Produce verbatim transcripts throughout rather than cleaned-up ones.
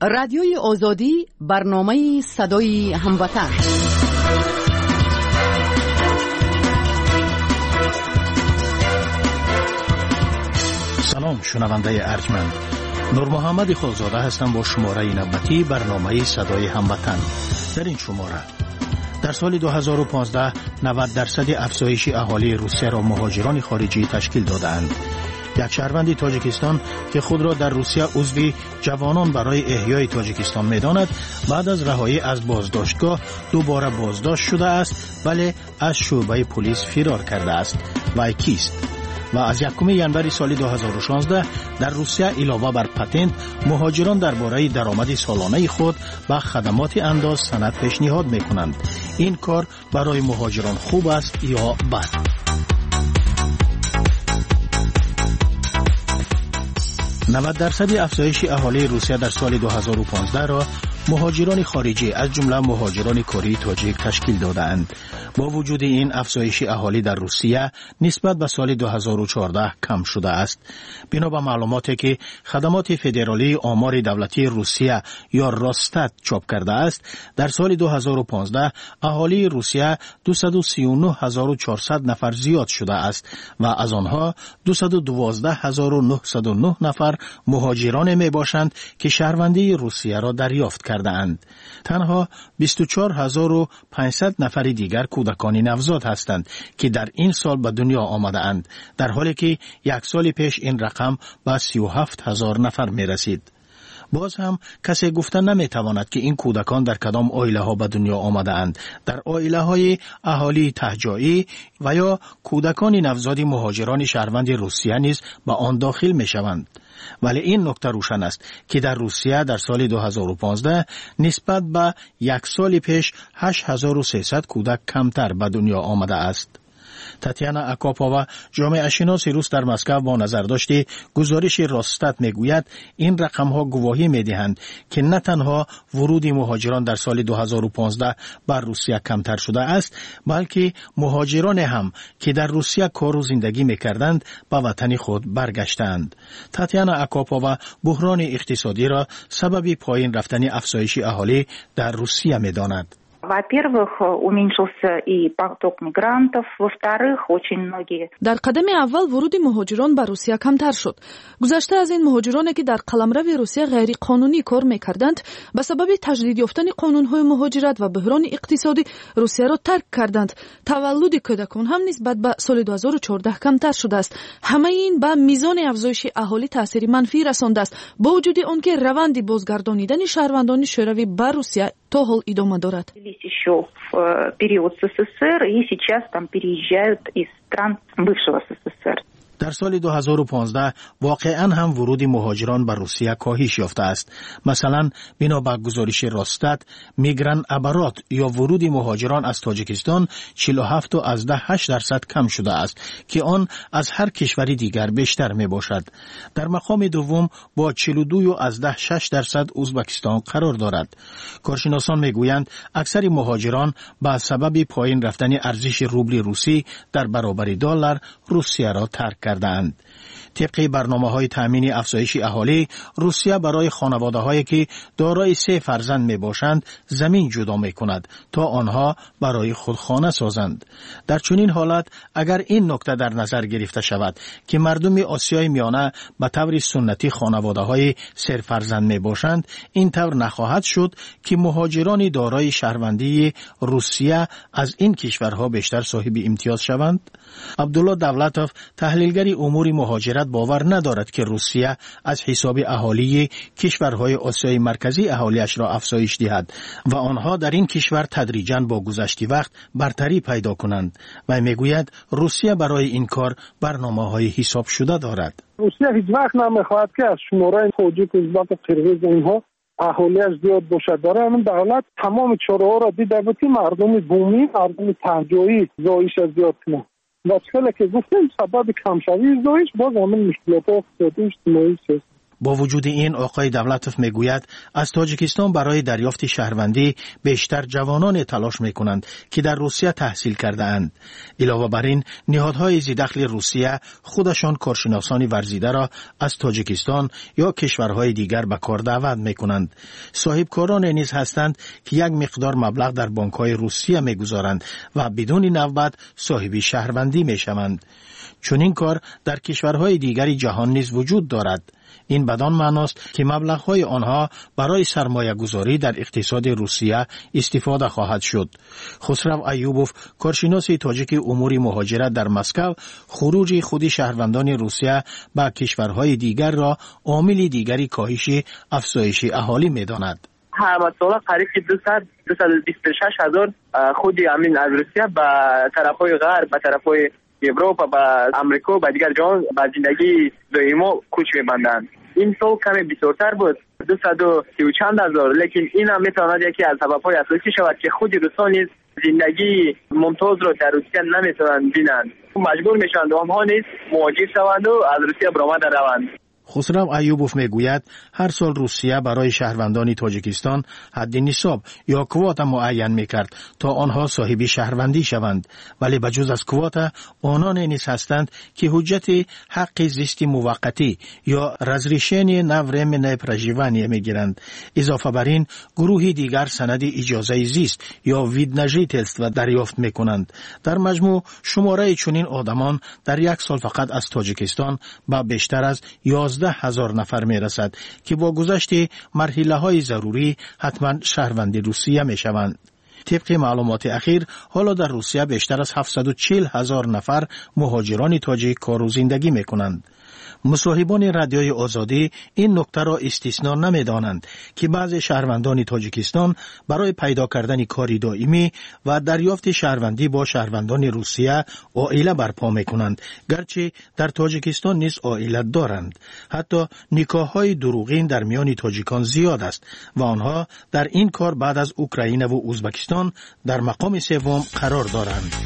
رادیوی آزادی، برنامه صدای هموطن. سلام شنونده ارجمند، نور محمد خالزاده هستم با شماره نوبتی برنامه صدای هموطن. در این شماره در سال دو هزار و پانزده نود درصد افزایش اهالی روسیه را مهاجران خارجی تشکیل دادند. یک شهروند تاجیکستان که خود را در روسیه عضو جوانان برای احیای تاجیکستان می‌داند، بعد از رهایی از بازداشتگاه دوباره بازداشت شده است، ولی از شعبه پلیس فرار کرده است. وی کیست؟ و از یکم ژانویه سال دو هزار و شانزده در روسیه علاوه بر پتنت، مهاجران درباره درآمد سالانه خود با خدمات انداز سند پیشنهاد می‌کنند. این کار برای مهاجران خوب است یا بد؟ نود درصد افزایش اهالی روسیه در سال دو هزار و پانزده را مهاجران خارجی از جمله مهاجران کردی تاجیک تشکیل دادند. با وجود این افزایش اهالی در روسیه نسبت به سال دو هزار و چهارده کم شده است. بنا به معلوماتی که خدمات فدرالی آمار دولتی روسیه یا راستات چاپ کرده است، در سال دو هزار و پانزده اهالی روسیه دویست و سی و نه هزار و چهارصد نفر زیاد شده است و از آنها دویست و دوازده هزار و نهصد و نه نفر مهاجران می باشند که شهروندی روسیه را دریافت کردند. تنها بیست و چهار هزار و پانصد نفر دیگر کودکان نوزاد هستند که در این سال به دنیا آمده اند، در حالی که یک سال پیش این رقم به سی و هفت هزار نفر می رسید. باز هم کسی گفتن نمی تواند که این کودکان در کدام عائله ها به دنیا آمده اند. در عائله های اهالی تهجایی و یا کودکان نوزاد مهاجران شهروند روسیه نیز به آن داخل می شوند. ولی این نکته روشن است که در روسیه در سال دو هزار و پانزده نسبت به یک سال پیش هشت هزار و سیصد کودک کمتر به دنیا آمده است. تاتیانا اکاپووا، جامعه شناس روس در مسکو، با نظرداشت گزارش راستات میگوید این رقم ها گواهی میدهند که نه تنها ورود مهاجران در سال دو هزار و پانزده بر روسیه کمتر شده است، بلکه مهاجران هم که در روسیه کار و زندگی میکردند به وطن خود برگشتند. تاتیانا اکاپووا بحران اقتصادی را سبب پایین رفتن افزایش اهالی در روسیه میداند. Во-первых, уменьшился и поток мигрантов. Во-вторых, очень многие. در قدم اول ورود مهاجران به روسیه کمتر شد. گذشته از این مهاجرانی که در قلمرو روسیه غیر قانونی کار میکردند، به سبب تجدید یافتن قانون‌های مهاجرت و بحران اقتصادی روسیه را ترک کردند. تولد کودکان هم نسبت به سال دو هزار و چهارده کمتر شده است. همه این به میزان افزایش اهالی تاثیر منفی رسانده است، با وجود آنکه روند بازگردانیدن شهروندان شوروی به روسیه تا حال ادامه دارد. Еще в период СССР и сейчас там переезжают из стран бывшего СССР. در سال دو هزار و پانزده واقعا هم ورود مهاجران به روسیه کاهش یافته است. مثلا بنا به گزارش راستات، میگران ابرات یا ورود مهاجران از تاجیکستان چهل و هفت و از ده هشت درصد کم شده است که آن از هر کشوری دیگر بیشتر می باشد. در مقام دوم با چهل و دو و از ده شش درصد ازبکستان قرار دارد. کارشناسان میگویند اکثر مهاجران با سبب پایین رفتن ارزش روبل روسی در برابر دلار روسیه را ترک کردند. طبق برنامه‌های تامین افزایش اهالی، روسیه برای خانواده‌هایی که دارای سه فرزند میباشند زمین جدا میکند تا آنها برای خود خانه سازند. در چنین حالت اگر این نکته در نظر گرفته شود که مردم آسیای میانه به طور سنتی خانواده‌های سه فرزند میباشند، این طور نخواهد شد که مهاجران دارای شهروندی روسیه از این کشورها بیشتر صاحب امتیاز شوند. عبدالله دولتوف، تحلیلگر امور مهاجرت، باور ندارد که روسیه از حساب اهالی کشورهای آسیای مرکزی اهالیش را افزایش دهد و آنها در این کشور تدریجاً با گذشت وقت برتری پیدا کنند. و میگوید روسیه برای این کار برنامه‌های حساب شده دارد. روسیه هیچ وقت نمیخواهد که از شماره تاجیک، ازبک و قرغیز اینها اهالیش زیاد باشد. برای همین دولت تمام چاره‌ها را دیده بود که مردم بومی، مردم تهجایی زایش زیاد کنند. و چقدر که گفتیم سبب کمشوی زایش باز همین مشکلات اقتصادی اجتماعی است. با وجود این آقای دولتوف میگوید از تاجیکستان برای دریافت شهروندی بیشتر جوانان تلاش میکنند که در روسیه تحصیل کرده اند. علاوه بر این نهادهای ذی‌دخل روسیه خودشان کارشناسان ورزیده را از تاجیکستان یا کشورهای دیگر به کار دعوت میکنند. صاحبکاران نیز هستند که یک مقدار مبلغ در بانک‌های روسیه میگذارند و بدون نوبت صاحب شهروندی میشوند. چون این کار در کشورهای دیگری جهان نیز وجود دارد. این بدان معناست که مبلغ‌های آنها برای سرمایه گذاری در اقتصاد روسیه استفاده خواهد شد. خسرو ایوبوف، کارشناس تاجیک امور مهاجرت در مسکو، خروج خود شهروندان روسیه به کشورهای دیگر را عامل دیگری کاهش افزایش اهالی می‌داند. هر سال قریب دویست دویست و بیست و شش هزار خود امین از روسیه به طرف‌های غرب، به طرف‌های اروپا، به امریکا، به دیگر جهان به زندگی دائما کوچ می‌بندند. این سال کمی بسیارتر بود، دویست و سی و چند هزار، لیکن این هم میتواند یکی از سبب‌های اساسی شود که خود روسان نیز زندگی ممتاز را در روسیه نمیتوانند بینند. مجبور میشوند آنها نیز مهاجر شوند و از روسیه برآمده روند. خسرو ایوبوف میگوید هر سال روسیه برای شهروندان تاجیکستان حد نصاب یا کوتا معین میکرد تا آنها صاحب شهروندی شوند، ولی بجز از کوتا آنان نیز هستند که حجت حق زیست موقتی یا разрешение на временное проживание میگیرند. اضافه بر این گروهی دیگر سند اجازه زیست یا وید на жительство دریافت میکنند. در مجموع شماره چنین آدمان در یک سال فقط از تاجیکستان به بیشتر از یازده هزار نفر می رسد که با گذشت مرحله های ضروری حتما شهروند روسیه می شوند. طبق معلومات اخیر حالا در روسیه بیشتر از هفتصد و چهل هزار نفر مهاجران تاجیک کار و زندگی می کنند. مصاحبان رادیوی آزادی این نکته را استثنا نمی دانند که بعضی شهروندان تاجیکستان برای پیدا کردن کاری دائمی و دریافت شهروندی با شهروندان روسیه عائله برپا می کنند، گرچه در تاجیکستان نیز عائله دارند. حتی نکاح های دروغین در میان تاجیکان زیاد است و آنها در این کار بعد از اوکراین و ازبکستان در مقام سوم قرار دارند.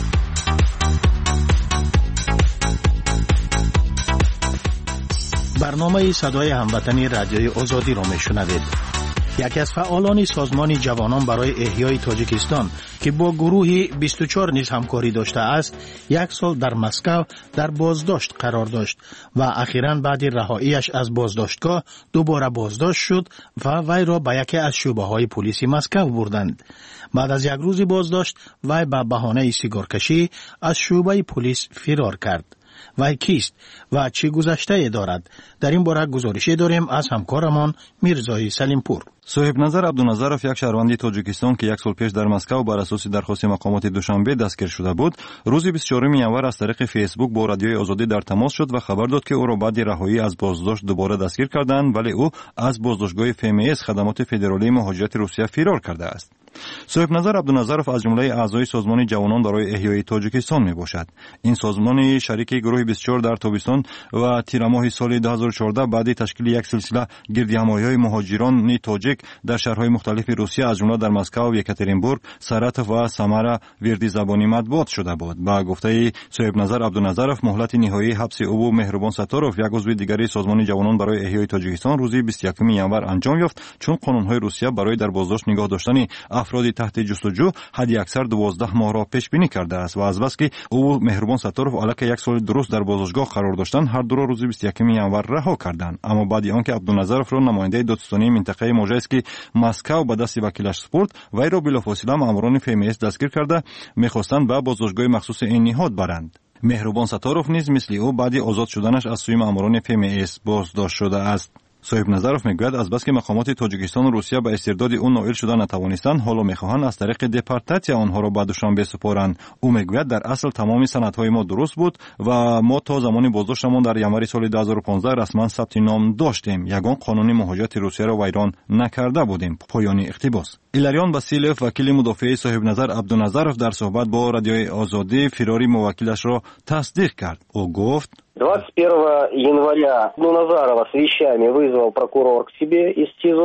برنامه صدای هموطنی رادیوی آزادی را میشنوید. یکی از فعالان سازمان جوانان برای احیای تاجیکستان که با گروهی بیست و چهار نیز همکاری داشته است، یک سال در مسکو در بازداشت قرار داشت و اخیراً بعد رهاییش از بازداشتگاه دوباره بازداشت شد و وی را به یکی از شعبه‌های پلیس مسکو بردند. بعد از یک روز بازداشت وی به بهانه سیگارکشی از شعبه پلیس فرار کرد. وی کیست و چه گذشته دارد؟ در این باره گزارشی داریم از همکارمان میرزای سلیمپور. صاحب نظر عبدالنظرов یک شهروند تاجیکستان که یک سال پیش در مسکو بر اساس درخواست مقامات دوشنبه دستگیر شده بود، روز بیست و چهارم ینور از طریق فیسبوک با رادیوی آزادی در تماس شد و خبر داد که او را بعد رهایی از بازداشت دوباره دستگیر کردند، ولی او از بازداشتگاه اف ام اس خدمات فدرالی مهاجرت روسیه فرار کرده است. صاحب نظر عبدالنظرов از جمله اعضای سازمان جوانان برای احیای تاجیکستان می باشد. این سازمان شریک گروه بیست و چهار در تابستان و تیر ماه سال دو هزار و چهارده بعد تشکیل یک سلسله گردهمایی‌های مهاجران تاجیک در شهرهای مختلف روسیه از جمله در مسکو، یکاترینبورگ، ساراتوف و سامارا وردی زبانی مطبوعات شده بود. با گفته صاحب نظر عبدالنظرов مهلت نهایی حبس او مهربان ستاروف یک عضو دیگری سازمان جوانان برای احیای تاجیکستان روز بیست و یکم ینور انجام یافت، چون قانون‌های روسیه برای در بازداشت نگاه داشتن افرادی تحت جستجو حد اکثر دوازده ماه را پیش بینی کرده است و از بس که او مهربان ستاروف علاوه یک سال درست در بازداشتگاه قرار داشتند، هر دو را روز بیست و یکم ینور رها کردند. اما بعد آنکه عبدالنظرov را نماینده دادستانی منطقه موژایسکی مسکو به دست وکیلش سپرد، وی را بلافاصله ماموران اف ام اس دستگیر کرده می‌خواستند به بازداشتگاه مخصوص این نهاد برند. مهربان ستاروف نیز مثل او بعد آزاد شدنش از سوی ماموران اف ام اس بازداشت شده است. صاحب نظرov میگوید از بس که مقامات تاجیکستان و روسیه به استرداد او نائل شده نتوانستند، حالا میخواهند از طریق دپورتاسیا آنها را به دوشنبه بسپارند. او میگوید در اصل تمام سندهای ما درست بود و ما تا زمان بازداشتمان در ینور سال دو هزار و پانزده رسما ثبت نام داشتیم. یگان قانون مهاجرت روسیه را ویران نکرده بودیم. پایان اقتباس. ایلاریان باسیلف وکیل مدافع صاحب نظر عبدالنظرov در صحبت با رادیوی آزادی فراری موکلش را تصدیق کرد. او گفت двадцать первого января Абдуназарова с вещами вызвал прокурор к себе из ТИЗО.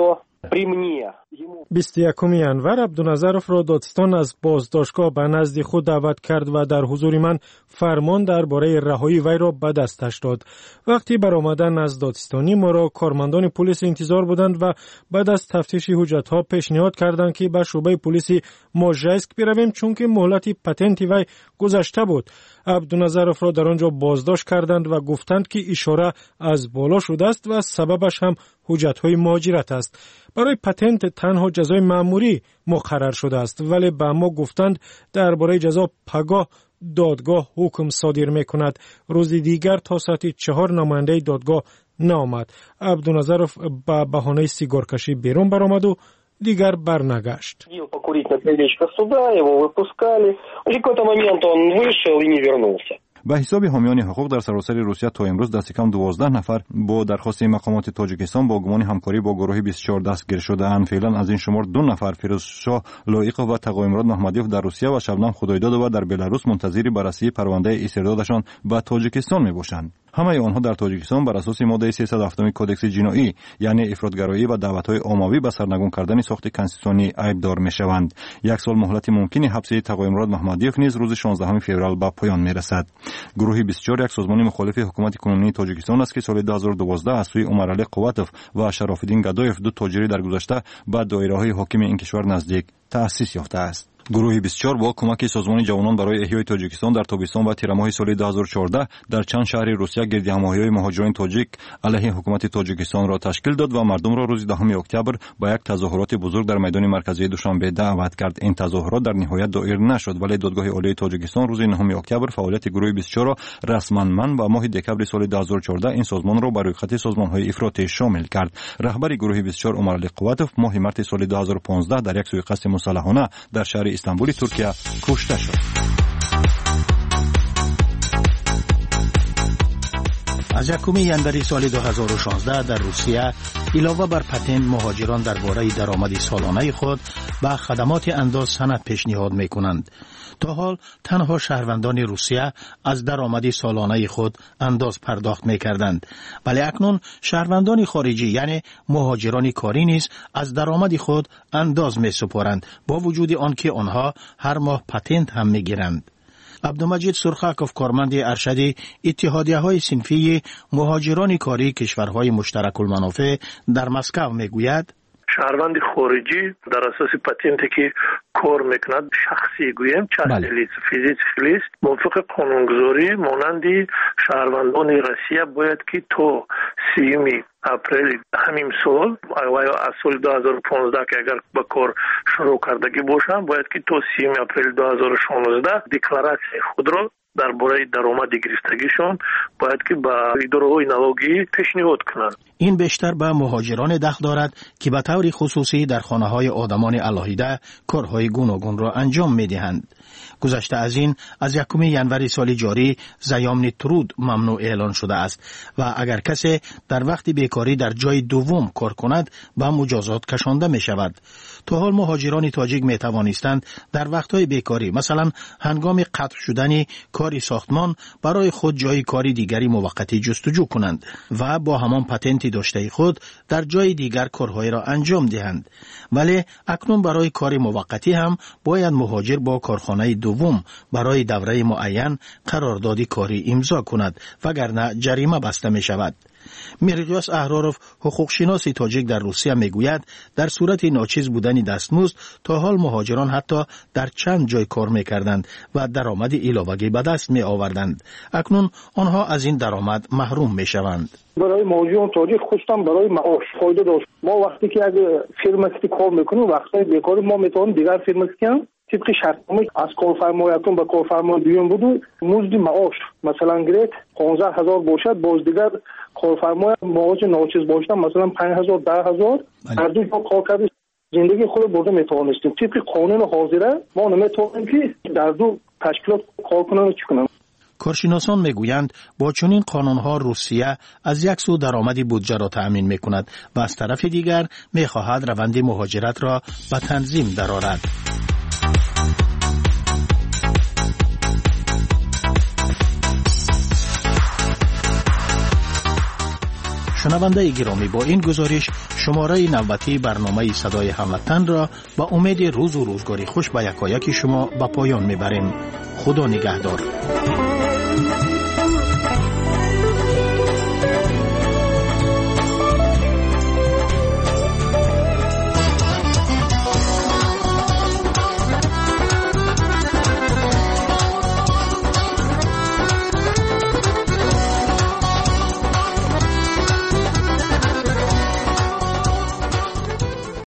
بیست و یکم ینور عبدالنظرов را دادستان از بازداشتگاه به نزد خود دعوت کرد و در حضور من فرمان درباره رهایی وی را به دستش داد. وقتی برآمدن از دادستانی ما را کارمندان پلیس انتظار بودند و بعد از تفتیش حجت‌ها پیشنهاد کردند که به شعبه پلیس موژایسک برویم چون که مهلت پتنت وی گذشته بود. عبدالنظرов را در آنجا بازداشت کردند و گفتند که اشاره از بالا شده است و سببش هم حجت‌های مهاجرت است. برای پتنت تنها جزای مأموری مقرر شده است، ولی به ما گفتند درباره جزا پگاه دادگاه حکم صادر می‌کند. روز دیگر تا ساعت چهار نماینده دادگاه نآمد. عبدالنظرов به بهانه سیگار کشی بیرون برآمد و دیگر برنگشت. به حساب حامیان حقوق در سراسر روسیه تا امروز دست کم دوازده نفر با درخواست مقامات تاجیکستان با گمان همکاری با گروه بیست و چهار دستگیر شده اند. فعلا از این شمار دو نفر فیروزشاه لایقov و تقایمراد محمدیف در روسیه و شبنم خدایداد و در بلاروس منتظر بررسی پرونده استردادشان به تاجیکستان میباشند. همه آنها در تاجیکستان بر اساس ماده سیصد و هفت کدکس جنایی یعنی افراطگرایی و دعوت‌های عمومی به سرنگون کردن ساخت کنستیتوسیونی عیبدار میشوند. یک سال مهلت ممکن حبس تقایمراد محمدیف نیز روز شانزدهم فوریه به پایان میرسد. گروه بیست و چهار یک سازمان مخالف حکومت کنونی تاجیکستان است که سال دو هزار و دوازده از سوی عمرعلی قواتوف و شراف‌الدین گدایف دو تاجری در گذشته به دایره‌های حاکم این کشور نزدیک تأسیس یافته است. گروه بیست و چهار با کمک سازمان جوانان برای احیای تاجیکستان در تابستان و تیر ماه سال دو هزار و چهارده در چند شهر روسیه گردی هماهی‌های مهاجران تاجیک علیه حکومت تاجیکستان را تشکیل داد و مردم را روز دهم اکتبر با یک تظاهرات بزرگ در میدان مرکزی دوشنبه دعوت کرد. این تظاهرات در نهایت دایر نشد ولی دادگاه عالی تاجیکستان روز نهم اکتبر فعالیت گروه بیست و چهار را رسما منع و ماه دکبر سال دو هزار و چهارده این سازمان را بر روی خط سازمان‌های افراطی شامل کرد. رهبر گروه بیست و چهار عمرعلی قواتوف ماه مارس سال دو هزار و پانزده در یک سوءقصد مسلحانه در شهر استانبول ترکیه کشته شد. از یکم ژانویه سال دو هزار و شانزده در روسیه علاوه بر پتنت مهاجران درباره درآمد سالانه خود به خدمات انداز سند پیشنهاد می‌کنند. تا حال تنها شهروندان روسیه از درآمد سالانه خود انداز پرداخت می‌کردند، ولی اکنون شهروندان خارجی یعنی مهاجران کاری نیز از درآمد خود انداز می‌سپارند با وجود آنکه آنها هر ماه پتنت هم می‌گیرند. عبدالمجید سرخاکوف کارمند ارشد اتحادیه‌های صنفی مهاجران کاری کشورهای مشترک المنافع در مسکو میگوید شهروند خارجی در اساس پتنتی که کار میکند شخصی گویم چه لیست فیزیک موافق قانونگذاری مانند شهروندان روسیه باید که تا سیوم اپریل همین سال و از سال دو هزار و پانزده که اگر به کار شروع کردگی باشند باید که تا سیوم اپریل دو هزار و شانزده دکلراسی خود را درباره درآمد گرفتگیشون باید که به اداره‌های نالاگی پیشنهاد کنند. این بیشتر به مهاجران دخل دارد که به طور خصوصی در خانه‌های آدمان علاهیده کارهای گوناگون را انجام می‌دهند. گذشته از این از یکم ژانویه سال جاری زیامن ترود ممنوع اعلان شده است و اگر کسی در وقت بیکاری در جای دوم کار کند به مجازات کشانده می شود. تا حال مهاجران تاجیک می توانستند در وقتهای بیکاری مثلا هنگام قطع شدن کاری ساختمان برای خود جای کاری دیگری موقتی جستجو کنند و با همان پتنتی داشته خود در جای دیگر کارهای را انجام دهند. ولی اکنون برای کار موقتی هم باید مهاجر با کارخانه دوم برای دوره معین قرارداد کاری امضا کند وگرنه جریمه بسته می شود. میرقیاس احراروف حقوقشناس تاجیک در روسیه میگوید در صورت ناچیز بودن دستمزد تا حال مهاجران حتی در چند جای کار میکردند و درآمد علاوه‌ای به دست می آوردند. اکنون آنها از این درآمد محروم میشوند. برای مهاجران تاجیک خصوصا برای معاش فایده داشت. ما وقتی که اگه فرمتی کار میکنیم وقتی بیکاری ما میتونیم دیگر فرمتی کنیم طبق شرطنامه از کارفرمایتون به کارفرمای دیگه بود مزد معاش مثلا گرفت پانزده هزار باشد باز دیگر کارفرمای معاش ناچیز باشد مثلا پنج هزار ده هزار هر دو جا کار کرد زندگی خود برده میتوانستیم. طبق قانون حاضره ما نمیتونیم که در دو تشکیلات کار کنن و چی کنن. کارشناسان میگویند با چنین قانونها روسیه از یک سو درآمد بودجه را تأمین میکند و از طرف دیگر میخواهد روند مهاجرت را به تنظیم درآورد. شنونده گرامی، با این گزارش شماره نوبتی برنامه صدای هموطن را با امید روز و روزگاری خوش به یکایک شما به پایان میبریم. خدا نگهدار.